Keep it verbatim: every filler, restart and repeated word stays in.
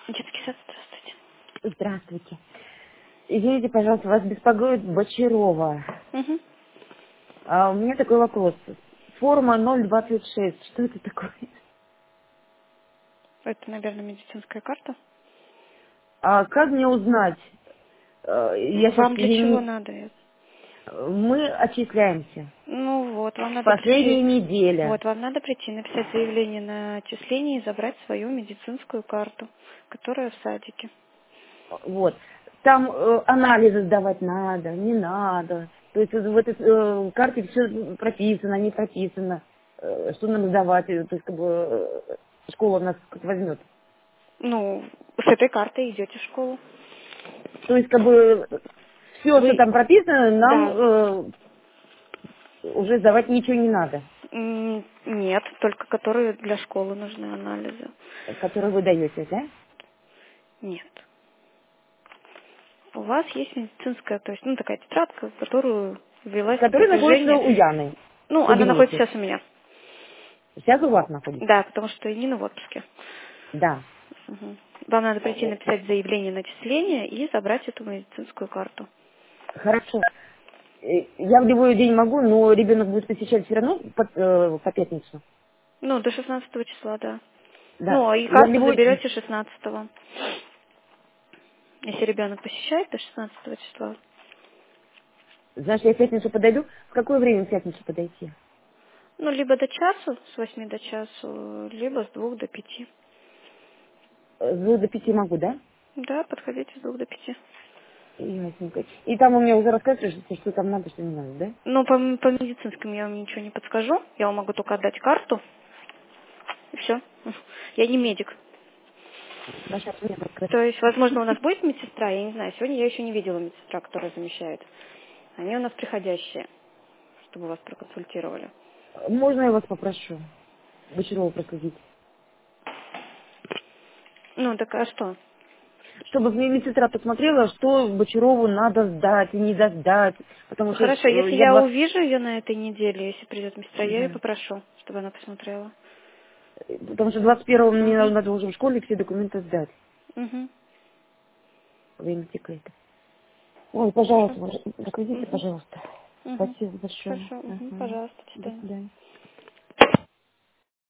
Детский сад, здравствуйте. Здравствуйте. Извините, пожалуйста, вас беспокоит Бочарова. Угу. А у меня такой вопрос. Форма ноль двадцать шесть. Что это такое? Это, наверное, медицинская карта. А как мне узнать? Э, Я сейчас Вам для чего не... надо это? Мы отчисляемся. Ну вот, вам надо Последняя прийти. неделя. Вот, вам надо прийти, написать заявление на отчисление и забрать свою медицинскую карту, которая в садике. Вот. Там э, анализы сдавать надо, не надо. То есть в этой э, карте все прописано, не прописано. Э, что нам сдавать. э, То есть как бы э, школа нас как возьмет. Ну, с этой картой идете в школу. То есть, как бы, все, что Вы, там прописано, нам да, э, уже сдавать ничего не надо, м, нет, только которые для школы нужны анализы. которые вы даете, да? Нет. У вас есть медицинская, то есть, ну, такая тетрадка, которую ввелась в Которые находятся движение. у Яны Ну, в она находится кабинете. сейчас у меня. Сейчас у вас находится? Да, потому что Нина в отпуске. Да. Мгм. Вам надо прийти написать заявление на начисление и забрать эту медицинскую карту. Хорошо. Э, Я в любой день могу, но ребенок будет посещать все равно по, э, по пятницу. Ну, до шестнадцатого числа, да. Да. Ну, а и Я в карту любой... заберете шестнадцатого. Если ребенок посещает до шестнадцатого числа. Знаешь, я в пятницу подойду. В какое время в пятницу подойти? Ну, либо до часу, с восьми до часу, либо с двух до пяти. Э, С двух до пяти могу, да? Да, подходите с двух до пяти. Ясненько. И там у меня уже рассказываешь, что что там надо, что не надо, да? Ну, по, по медицинскому я вам ничего не подскажу. Я вам могу только отдать карту. И все. Я не медик. Хорошо, мне подскажи. То есть, возможно, у нас будет медсестра, я не знаю. Сегодня я еще не видела медсестра, которая замещает. Они у нас приходящие, чтобы вас проконсультировали. Можно я вас попрошу? Бочарова проследить. Ну, так а что? Чтобы мне медсестра посмотрела, что Бочарову надо сдать и не сдать. Потому что Хорошо, э, если я я два... увижу ее на этой неделе, если придет медсестра, я ее Да. попрошу, чтобы она посмотрела. Потому что двадцать первого мне Угу. надо уже в школе все документы сдать. Угу. Время тикает. Ой, Хорошо. пожалуйста, проследите, Угу. пожалуйста. Угу. Спасибо большое. Хорошо. Угу. Ага. Пожалуйста, до До свидания. свидания.